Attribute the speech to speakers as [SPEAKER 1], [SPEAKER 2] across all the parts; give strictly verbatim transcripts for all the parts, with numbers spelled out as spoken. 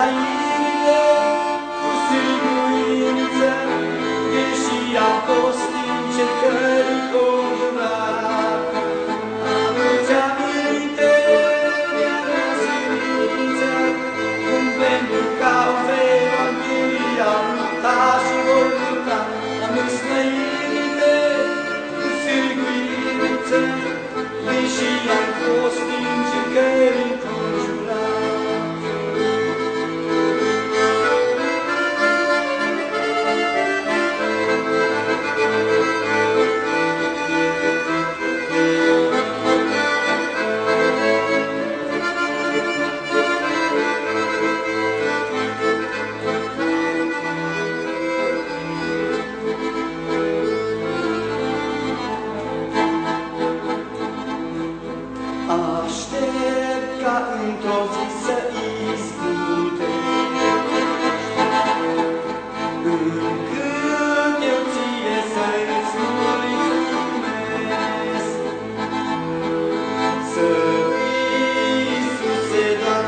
[SPEAKER 1] snainile cu sigurință, deși am fost încercări conjurat. Aduți aminte de-a mea silință, cum pentru cauze Evangheliei am luptat și voi lupta. Am snainile cu sigurință, deși am fost încercări înconjurat. Aștept ca într-o zi să izbutești, încât eu ție să-ți mulțumesc. Să fii, Iisuse, doar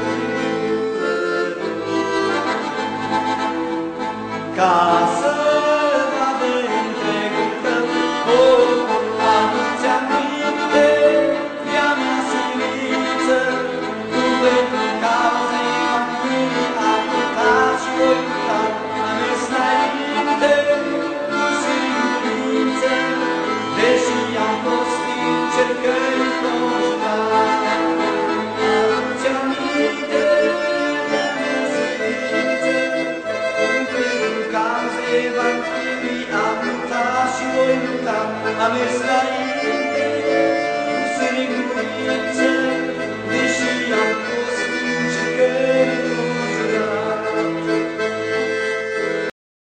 [SPEAKER 1] ca să vadă întregul tău. Oh, aduți aminte de-a mea silință, cum pentru cauze Evangheliei am luptat și voi lupta. Am mers înainte cu sigurință, deși am fost încercări înconjurat. Aduți aminte de-a mea silință, cum pentru cauze Evangheliei am luptat și voi lupta. Am mers înainte cu sigurință,